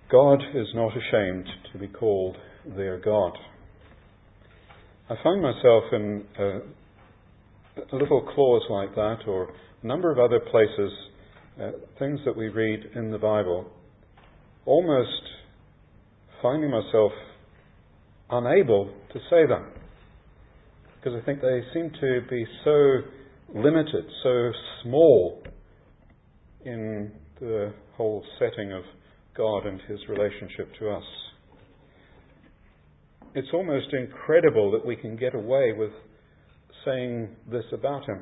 God is not ashamed to be called their God. I find myself in a little clause like that, or a number of other places, things that we read in the Bible, almost finding myself unable to say them, because I think they seem to be so limited, so small in the whole setting of God and His relationship to us. It's almost incredible that we can get away with saying this about Him.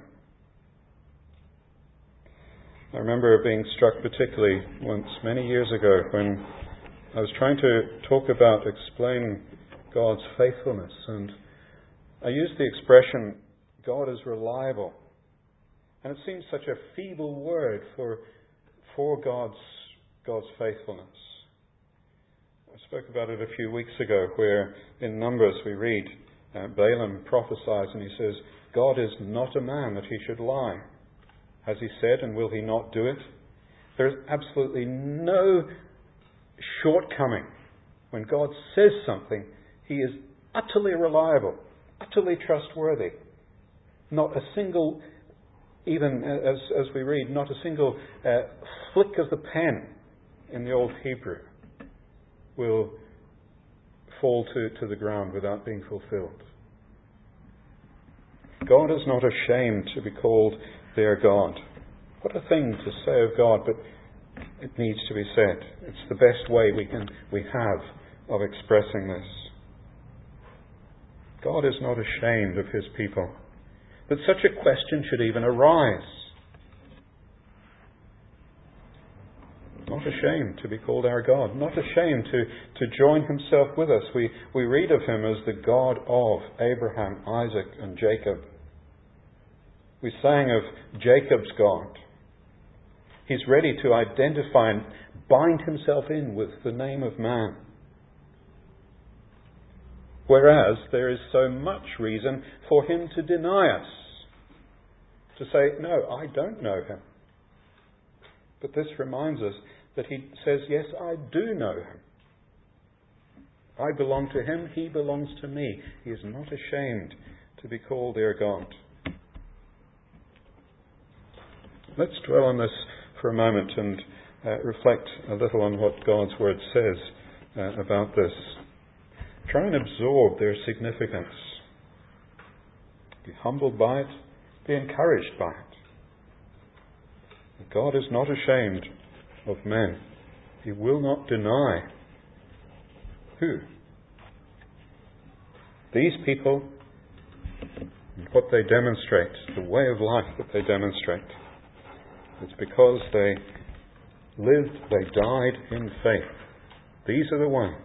I remember being struck particularly once many years ago when I was trying to explain God's faithfulness, and I used the expression, God is reliable. And it seems such a feeble word for God's faithfulness. I spoke about it a few weeks ago, where in Numbers we read, Balaam prophesies and he says, God is not a man that He should lie. Has He said, and will He not do it? There is absolutely no shortcoming. When God says something, He is utterly reliable, utterly trustworthy. Not a single, even as we read, not a single flick of the pen in the Old Hebrew will fall to the ground without being fulfilled. God is not ashamed to be called their God. What a thing to say of God, but it needs to be said. It's the best way we have of expressing this. God is not ashamed of His people. That such a question should even arise. Not ashamed to be called our God. Not ashamed to join Himself with us. We read of Him as the God of Abraham, Isaac and Jacob. We sang of Jacob's God. He's ready to identify and bind Himself in with the name of man. Whereas there is so much reason for Him to deny us. To say, no, I don't know Him. But this reminds us that He says, yes, I do know Him. I belong to Him, He belongs to me. He is not ashamed to be called their God. Let's dwell on this for a moment and reflect a little on what God's Word says about this. Try and absorb their significance. Be humbled by it. Be encouraged by it. God is not ashamed of men. He will not deny. Who? These people and what they demonstrate, the way of life that they demonstrate. It's because they lived, they died in faith. These are the ones.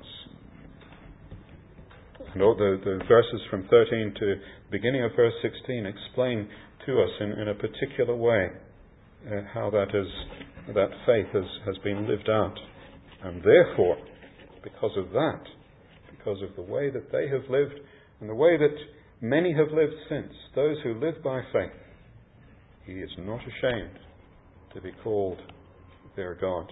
And all the verses from 13 to the beginning of verse 16 explain to us in a particular way how that faith has been lived out. And therefore, because of that, because of the way that they have lived and the way that many have lived since, those who live by faith, He is not ashamed to be called their God.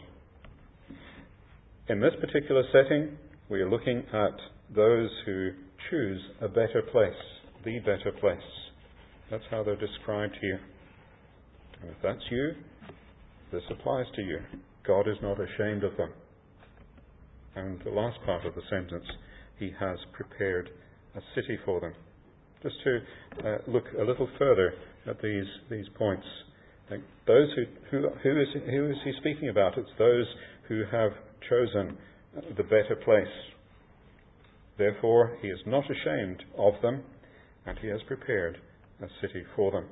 In this particular setting, we are looking at those who choose a better place, the better place. That's how they're described here. And if that's you, this applies to you. God is not ashamed of them. And the last part of the sentence, He has prepared a city for them. Just to look a little further at these points. Those who is He speaking about? It's those who have chosen the better place. Therefore, He is not ashamed of them, and He has prepared a city for them.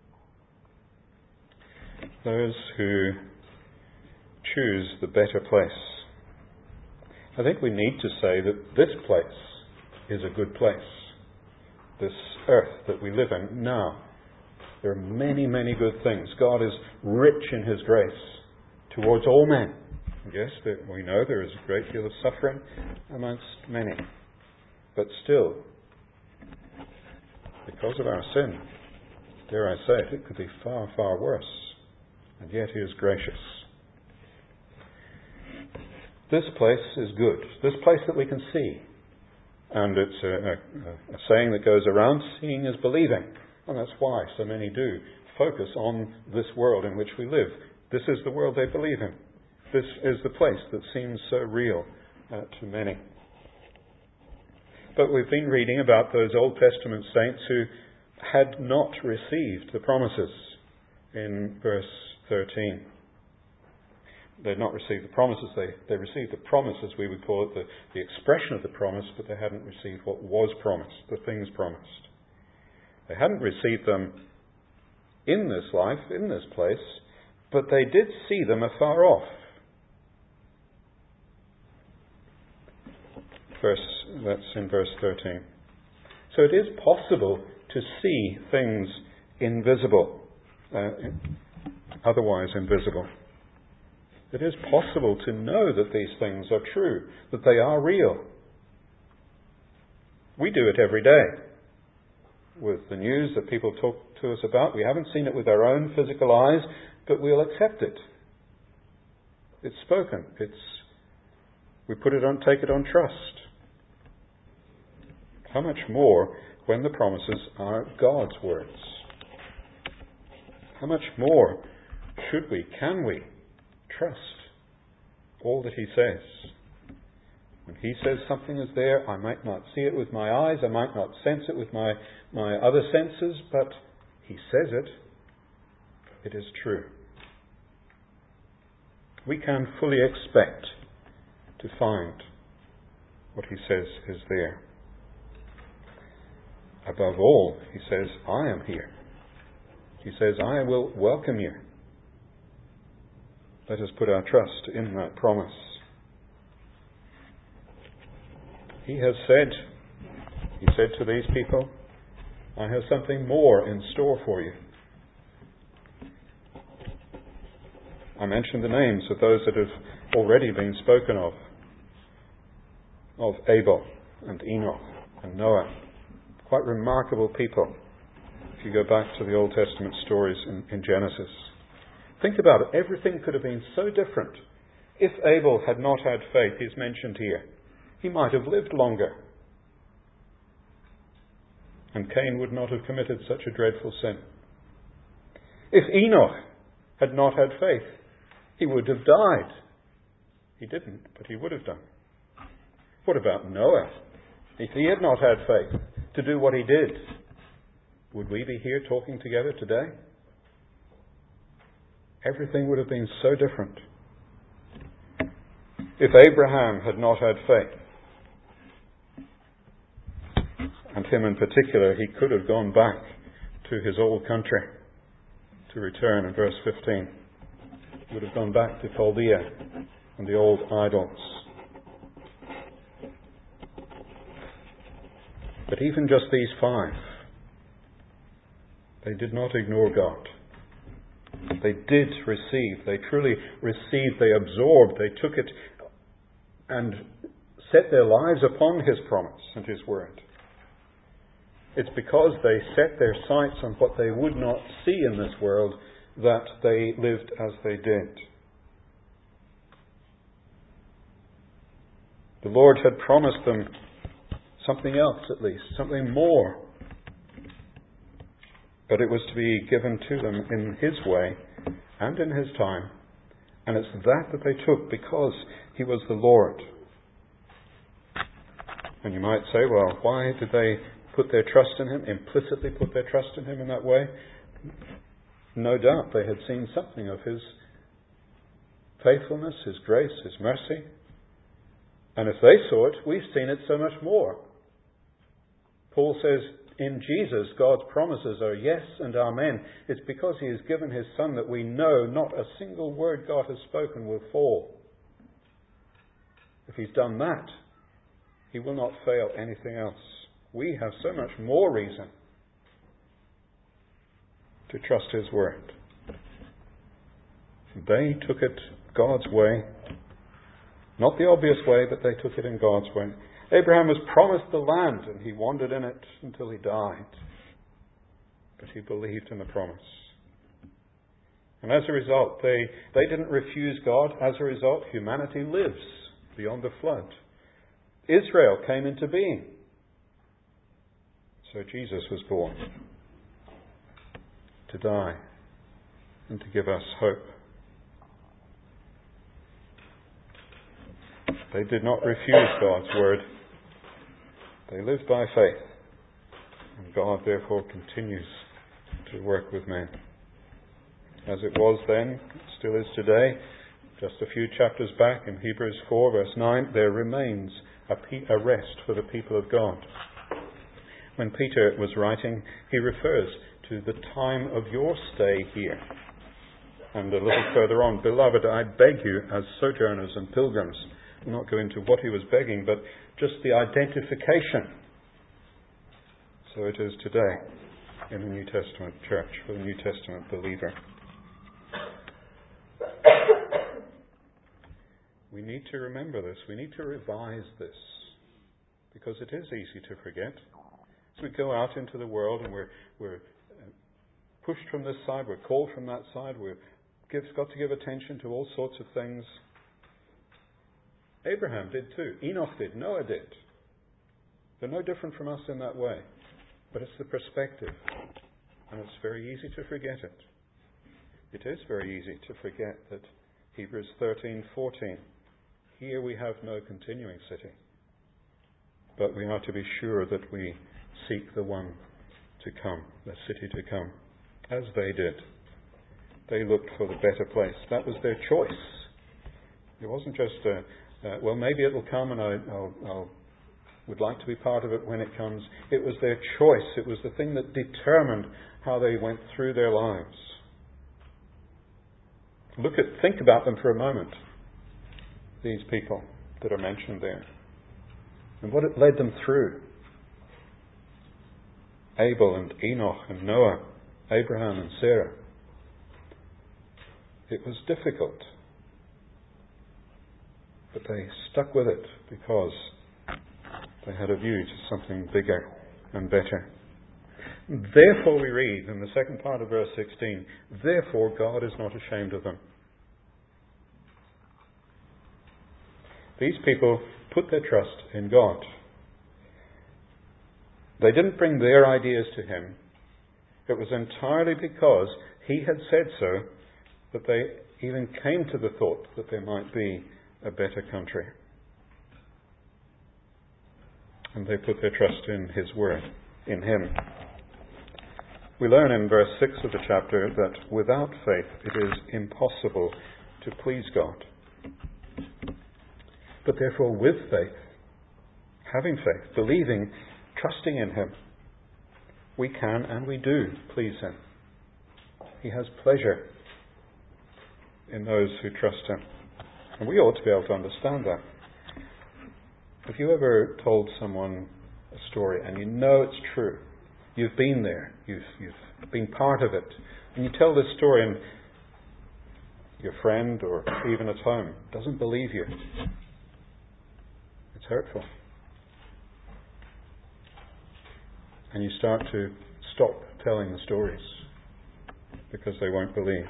Those who choose the better place. I think we need to say that this place is a good place. This earth that we live in now. There are many, many good things. God is rich in His grace towards all men. Yes, we know there is a great deal of suffering amongst many. But still, because of our sin, dare I say it could be far, far worse. And yet He is gracious. This place is good. This place that we can see. And it's a saying that goes around, seeing is believing. And that's why so many do focus on this world in which we live. This is the world they believe in. This is the place that seems so real to many. But we've been reading about those Old Testament saints who had not received the promises in verse 13. They had not received the promises. They received the promises, we would call it, the expression of the promise, but they hadn't received what was promised, the things promised. They hadn't received them in this life, in this place, but they did see them afar off. That's in verse 13. So it is possible to see things invisible, otherwise invisible. It is possible to know that these things are true, that they are real. We do it every day with the news that people talk to us about. We haven't seen it with our own physical eyes, but we'll accept it. It's spoken. We take it on trust. How much more when the promises are God's words? How much more can we trust all that He says? When He says something is there, I might not see it with my eyes, I might not sense it with my other senses, but He says it. It is true. We can fully expect to find what He says is there. Above all, He says, I am here. He says, I will welcome you. Let us put our trust in that promise. He said to these people, I have something more in store for you. I mentioned the names of those that have already been spoken of Abel and Enoch and Noah. Quite remarkable people, if you go back to the Old Testament stories in Genesis. Think about it. Everything could have been so different. If Abel had not had faith, he's mentioned here, he might have lived longer. And Cain would not have committed such a dreadful sin. If Enoch had not had faith, he would have died. He didn't, but he would have done. What about Noah? If he had not had faith to do what he did, would we be here talking together today? Everything would have been so different. If Abraham had not had faith, and him in particular, he could have gone back to his old country to return in verse 15. He would have gone back to Chaldea and the old idols. But even just these 5, they did not ignore God. They did receive. They truly received. They absorbed. They took it and set their lives upon His promise and His word. It's because they set their sights on what they would not see in this world that they lived as they did. The Lord had promised them something else at least, something more. But it was to be given to them in His way and in His time. And it's that they took because He was the Lord. And you might say, well, why did they put their trust in Him, implicitly put their trust in Him in that way? No doubt they had seen something of His faithfulness, His grace, His mercy. And if they saw it, we've seen it so much more. Paul says, in Jesus, God's promises are yes and amen. It's because He has given His Son that we know not a single word God has spoken will fall. If He's done that, He will not fail anything else. We have so much more reason to trust His word. They took it God's way. Not the obvious way, but they took it in God's way. Abraham was promised the land, and he wandered in it until he died. But he believed in the promise. And as a result, they didn't refuse God. As a result, humanity lives beyond the flood. Israel came into being. So Jesus was born to die and to give us hope. They did not refuse God's word. They lived by faith. And God therefore continues to work with men. As it was then, still is today, just a few chapters back in Hebrews 4 verse 9, there remains a rest for the people of God. When Peter was writing, he refers to the time of your stay here. And a little further on, beloved, I beg you as sojourners and pilgrims. I'll not go into what he was begging, but just the identification. So it is today in the New Testament church, for the New Testament believer. We need to remember this. We need to revise this. Because it is easy to forget. As we go out into the world and we're pushed from this side, we're called from that side, we've got to give attention to all sorts of things. Abraham did too. Enoch did. Noah did. They're no different from us in that way. But it's the perspective. And it's very easy to forget it. It is very easy to forget that Hebrews 13:14. Here we have no continuing city. But we are to be sure that we seek the one to come, the city to come, as they did. They looked for the better place. That was their choice. It wasn't just, well, maybe it will come and I would like to be part of it when it comes. It was their choice. It was the thing that determined how they went through their lives. Think about them for a moment, these people that are mentioned there, and what it led them through. Abel and Enoch and Noah, Abraham and Sarah. It was difficult, but they stuck with it because they had a view to something bigger and better. Therefore we read in the second part of verse 16, therefore God is not ashamed of them. These people put their trust in God. They didn't bring their ideas to Him. It was entirely because He had said so that they even came to the thought that there might be a better country. And they put their trust in His word, in Him. We learn in verse 6 of the chapter that without faith it is impossible to please God. But therefore with faith, having faith, believing, trusting in Him, we can and we do please Him. He has pleasure in those who trust Him. And we ought to be able to understand that. Have you ever told someone a story and you know it's true? You've been there. You've been part of it. And you tell this story and your friend or even at home doesn't believe you. It's hurtful. And you start to stop telling the stories because they won't believe.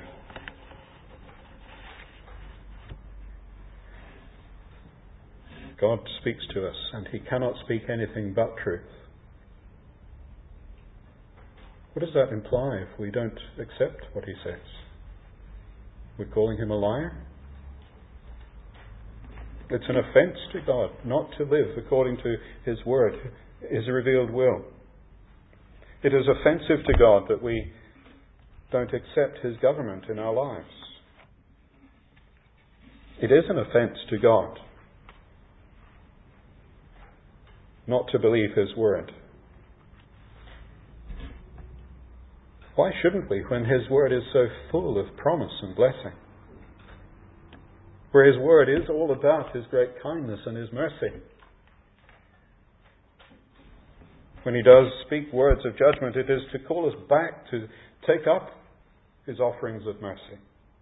God speaks to us and He cannot speak anything but truth. What does that imply if we don't accept what He says? We're calling Him a liar? It's an offence to God not to live according to His word, His revealed will. It is offensive to God that we don't accept His government in our lives. It is an offence to God not to believe His word. Why shouldn't we when His word is so full of promise and blessing? Where His word is all about His great kindness and His mercy. When He does speak words of judgment, it is to call us back to take up His offerings of mercy.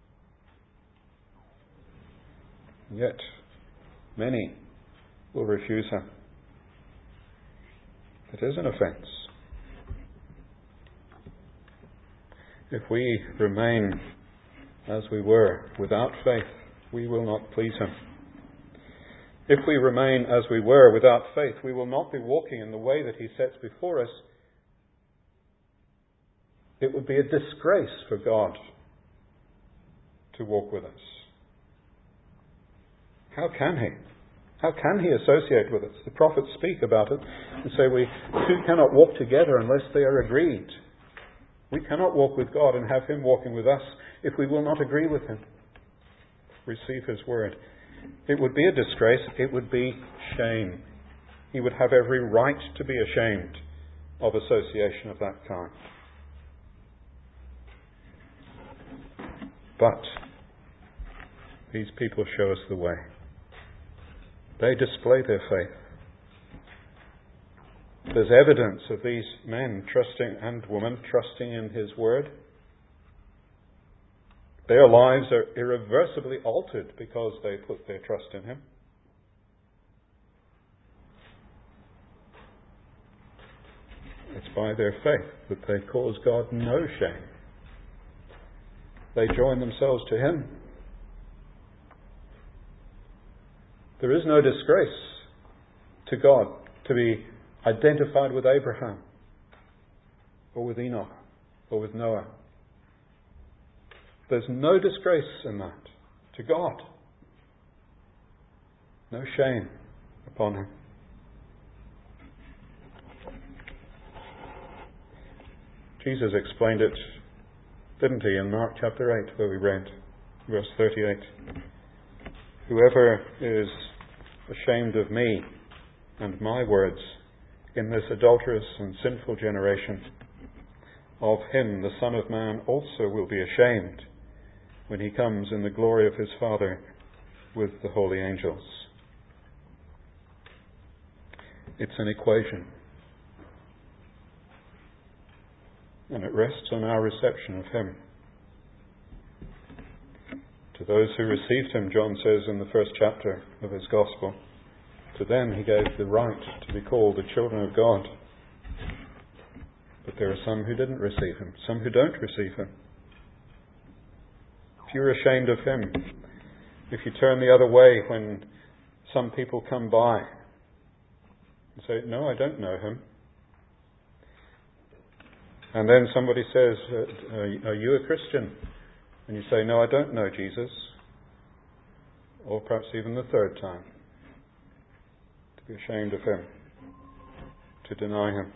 Yet, many will refuse Him. It is an offence. If we remain as we were, without faith, we will not please Him. If we remain as we were without faith, we will not be walking in the way that He sets before us. It would be a disgrace for God to walk with us. How can He? How can He associate with us? The prophets speak about it and say we two cannot walk together unless they are agreed. We cannot walk with God and have Him walking with us if we will not agree with Him. Receive His word. It would be a disgrace. It would be shame. He would have every right to be ashamed of association of that kind. But these people show us the way. They display their faith. There's evidence of these men trusting and women trusting in His word. Their lives are irreversibly altered because they put their trust in Him. It's by their faith that they cause God no shame. They join themselves to Him. There is no disgrace to God to be identified with Abraham or with Enoch or with Noah. There's no disgrace in that to God. No shame upon Him. Jesus explained it, didn't He, in Mark chapter 8, where we read, verse 38. Whoever is ashamed of me and my words in this adulterous and sinful generation, of him the Son of Man also will be ashamed when He comes in the glory of His Father with the holy angels. It's an equation. And it rests on our reception of Him. To those who received Him, John says in the first chapter of his Gospel, to them He gave the right to be called the children of God. But there are some who didn't receive Him, some who don't receive Him. If you're ashamed of Him, if you turn the other way when some people come by and say, no, I don't know Him, and then somebody says, are you a Christian? And you say, no, I don't know Jesus. Or perhaps even the third time. To be ashamed of Him. To deny Him.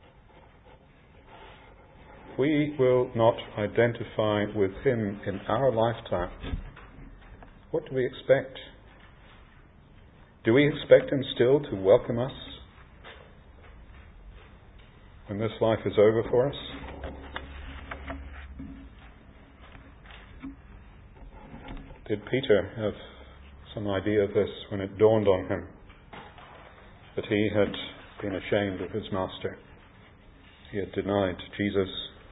If we will not identify with Him in our lifetime, what do we expect? Do we expect Him still to welcome us when this life is over for us? Did Peter have some idea of this when it dawned on him that he had been ashamed of his master? He had denied Jesus.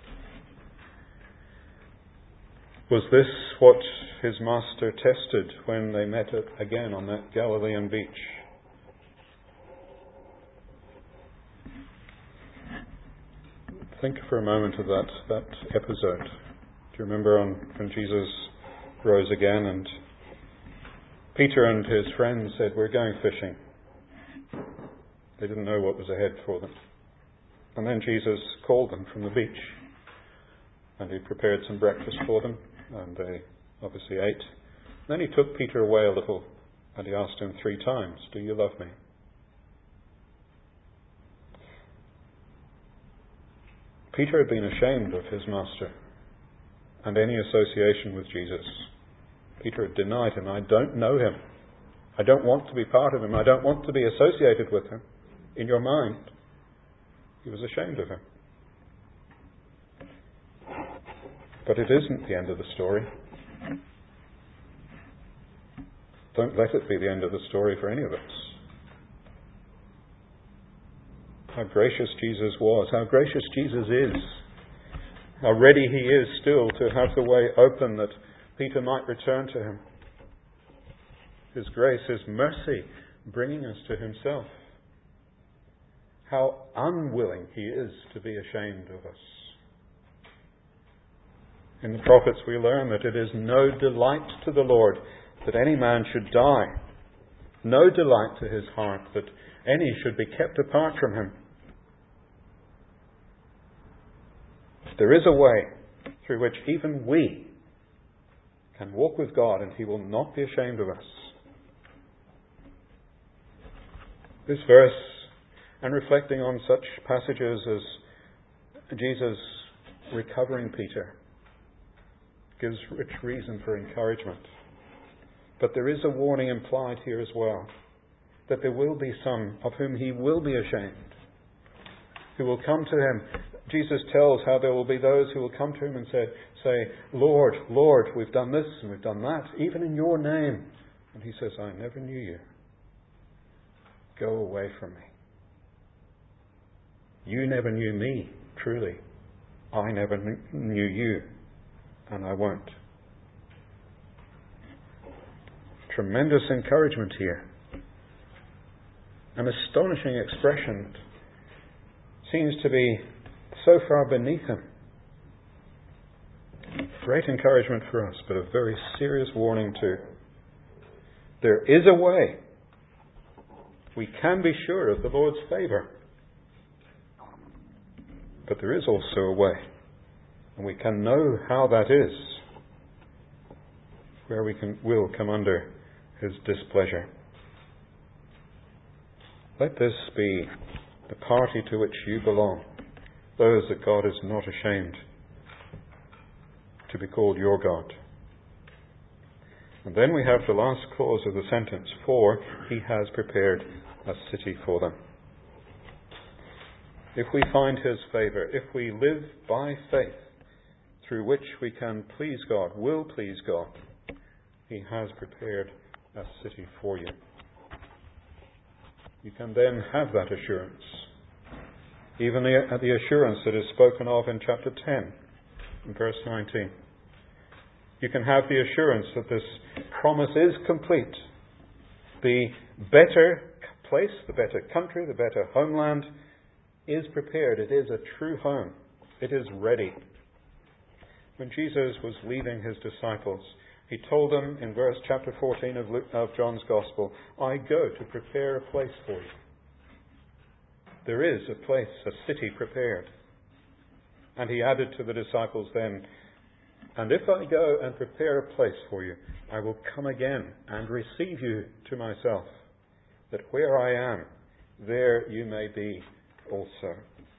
Was this what his master tested when they met again on that Galilean beach? Think for a moment of that episode. Do you remember when Jesus rose again and Peter and his friends said, we're going fishing. They didn't know what was ahead for them. And then Jesus called them from the beach and He prepared some breakfast for them and they obviously ate. Then He took Peter away a little and He asked him 3 times, do you love me? Peter had been ashamed of his master and any association with Jesus. Peter had denied Him. I don't know Him. I don't want to be part of Him. I don't want to be associated with Him. In your mind, he was ashamed of Him. But it isn't the end of the story. Don't let it be the end of the story for any of us. How gracious Jesus was, how gracious Jesus is, how ready He is still to have the way open that Peter might return to Him. His grace, His mercy, bringing us to Himself. How unwilling He is to be ashamed of us. In the prophets we learn that it is no delight to the Lord that any man should die. no delight to his heart that any should be kept apart from him. There is a way through which even we can walk with God, and he will not be ashamed of us. This verse, and reflecting on such passages as Jesus recovering Peter, gives rich reason for encouragement. But there is a warning implied here as well, that there will be some of whom he will be ashamed, who will come to him. Jesus tells how there will be those who will come to him and say, Lord, Lord, we've done this and we've done that, even in your name. And he says, I never knew you. Go away from me. You never knew me, truly. I never knew you, and I won't. Tremendous encouragement here. An astonishing expression. Seems to be so far beneath him. Great encouragement for us, but a very serious warning too. There is a way. We can be sure of the Lord's favour. But there is also a way. And we can know how that is. Where will come under his displeasure. Let this be the party to which you belong. Those that God is not ashamed to be called your God. And then we have the last clause of the sentence, for he has prepared a city for them. If we find his favour, if we live by faith, through which we can please God, will please God, he has prepared a city for you. You can then have that assurance. Even the assurance that is spoken of in chapter 10, in verse 19. You can have the assurance that this promise is complete. The better place, the better country, the better homeland is prepared. It is a true home. It is ready. When Jesus was leaving his disciples, he told them in chapter 14 of John's Gospel, I go to prepare a place for you. There is a place, a city prepared. And he added to the disciples then, and if I go and prepare a place for you, I will come again and receive you to myself, that where I am, there you may be also.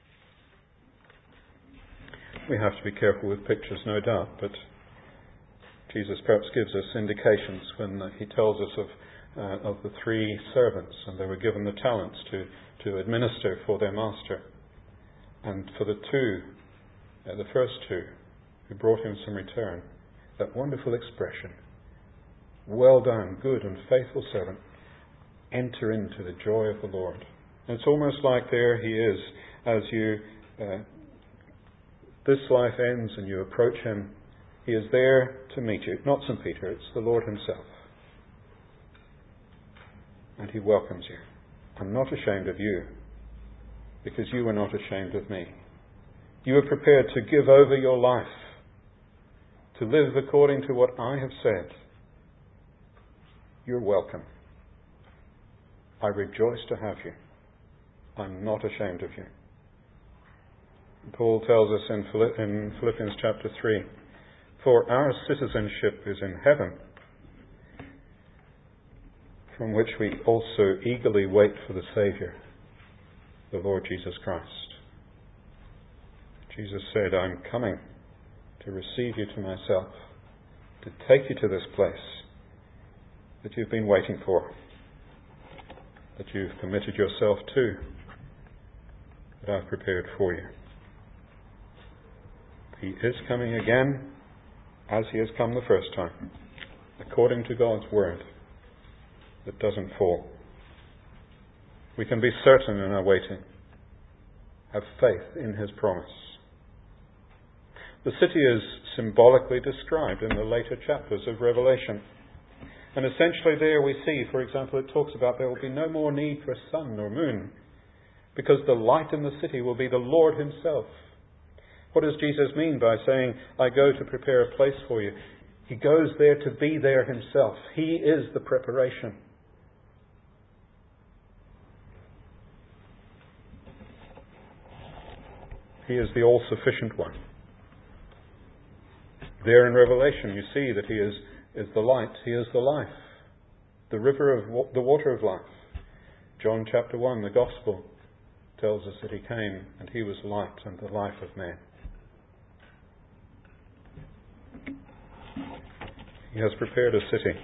We have to be careful with pictures, no doubt, but Jesus perhaps gives us indications when he tells us of the three servants, and they were given the talents to administer for their master. And for the first two, who brought him some return, that wonderful expression, well done, good and faithful servant, enter into the joy of the Lord. And it's almost like there he is, as this life ends and you approach him, he is there to meet you. Not St. Peter, it's the Lord himself. And he welcomes you. I'm not ashamed of you, because you were not ashamed of me. You were prepared to give over your life, to live according to what I have said. You're welcome. I rejoice to have you. I'm not ashamed of you. Paul tells us in Philippians chapter 3, for our citizenship is in heaven, from which we also eagerly wait for the Saviour, the Lord Jesus Christ. Jesus said, I'm coming to receive you to myself, to take you to this place that you've been waiting for, that you've committed yourself to, that I've prepared for you. He is coming again as he has come the first time, according to God's word that doesn't fall. We can be certain in our waiting, have faith in his promise. The city is symbolically described in the later chapters of Revelation. And essentially there we see, for example, it talks about there will be no more need for sun nor moon, because the light in the city will be the Lord himself. What does Jesus mean by saying, I go to prepare a place for you? He goes there to be there himself. He is the preparation. He is the all-sufficient one. There in Revelation you see that He is the light, He is the life, the river of the water of life. John chapter 1, the Gospel tells us that He came and He was light and the life of men. He has prepared a city.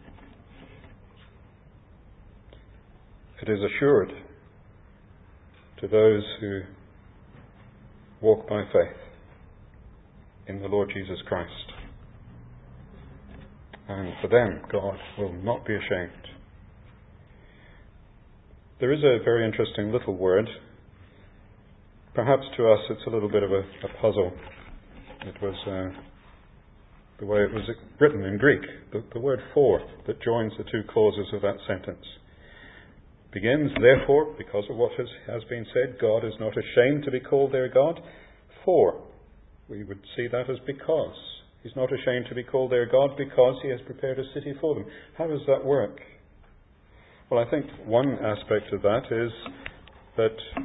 It is assured to those who walk by faith in the Lord Jesus Christ. And for them, God will not be ashamed. There is a very interesting little word. Perhaps to us it's a little bit of a puzzle. It was the way it was written in Greek. The word for that joins the two clauses of that sentence begins, therefore, because of what has been said, God is not ashamed to be called their God. For, we would see that as because. He's not ashamed to be called their God because He has prepared a city for them. How does that work? Well, I think one aspect of that is that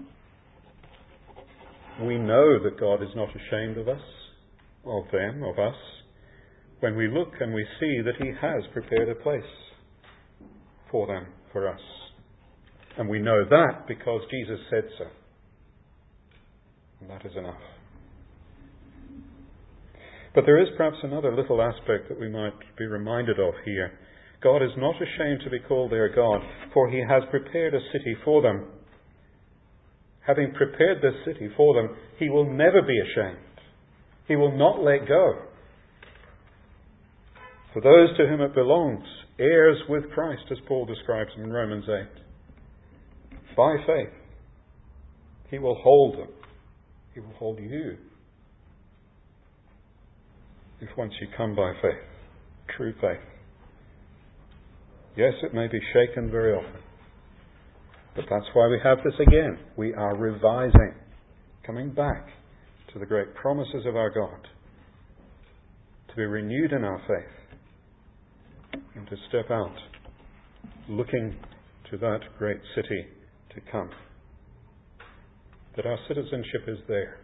we know that God is not ashamed of us, of them, of us, when we look and we see that He has prepared a place for them, for us. And we know that because Jesus said so. And that is enough. But there is perhaps another little aspect that we might be reminded of here. God is not ashamed to be called their God, for He has prepared a city for them. Having prepared this city for them, He will never be ashamed. He will not let go. For those to whom it belongs, heirs with Christ, as Paul describes in Romans 8. By faith, He will hold them. He will hold you. If once you come by faith, true faith. Yes, it may be shaken very often. But that's why we have this again. We are revising, coming back to the great promises of our God, to be renewed in our faith, and to step out, looking to that great city to come. That our citizenship is there.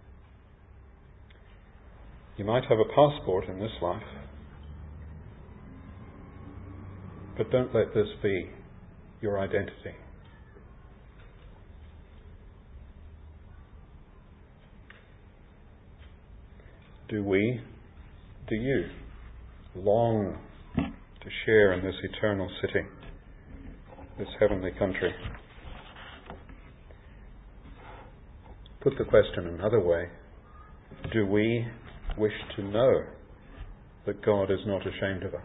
You might have a passport in this life, but don't let this be your identity. Do you long to share in this eternal city, this heavenly country? Put the question another way. Do we wish to know that God is not ashamed of us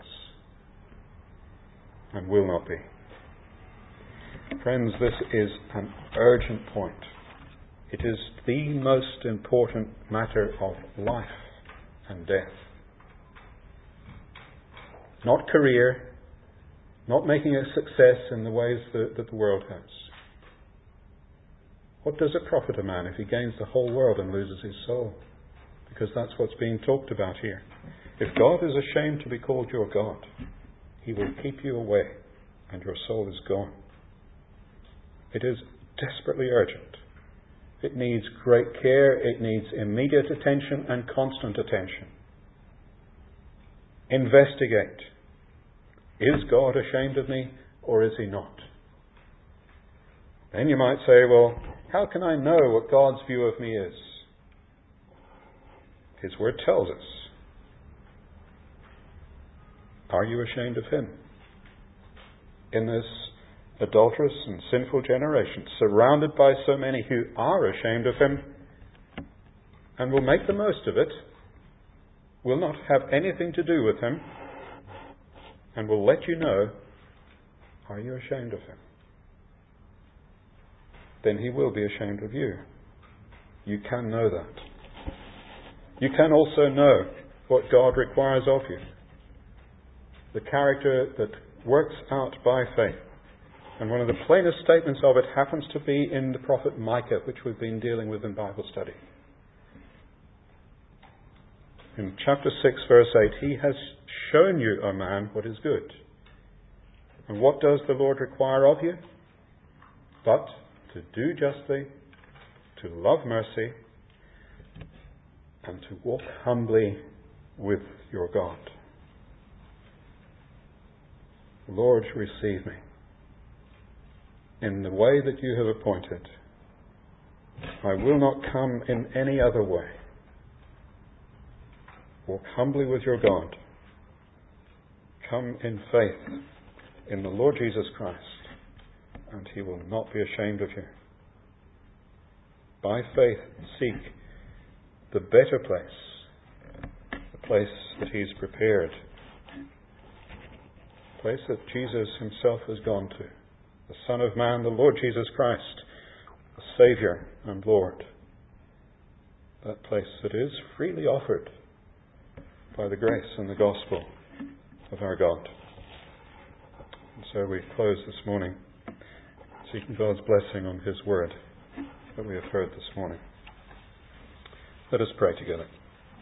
and will not be? Friends, this is an urgent point. It is the most important matter of life and death. Not career, not making a success in the ways that the world has. What does it profit a man if he gains the whole world and loses his soul? Because that's what's being talked about here. If God is ashamed to be called your God, He will keep you away and your soul is gone. It is desperately urgent. It needs great care. It needs immediate attention and constant attention. Investigate. Is God ashamed of me or is He not? Then you might say, well, how can I know what God's view of me is? His Word tells us. Are you ashamed of Him? In this adulterous and sinful generation, surrounded by so many who are ashamed of Him and will make the most of it, will not have anything to do with Him, and will let you know, are you ashamed of Him? Then He will be ashamed of you. You can know that. You can also know what God requires of you. The character that works out by faith. And one of the plainest statements of it happens to be in the prophet Micah, which we've been dealing with in Bible study. In chapter 6, verse 8, He has shown you, O man, what is good. And what does the Lord require of you? But to do justly, to love mercy, and to walk humbly with your God. Lord, receive me in the way that you have appointed. I will not come in any other way. Walk humbly with your God. Come in faith in the Lord Jesus Christ, and he will not be ashamed of you. By faith, seek the better place, the place that he's prepared, the place that Jesus himself has gone to, the Son of Man, the Lord Jesus Christ, the Saviour and Lord. That place that is freely offered by the grace and the gospel of our God. And so we close this morning seeking God's blessing on his word that we have heard this morning. Let us pray together.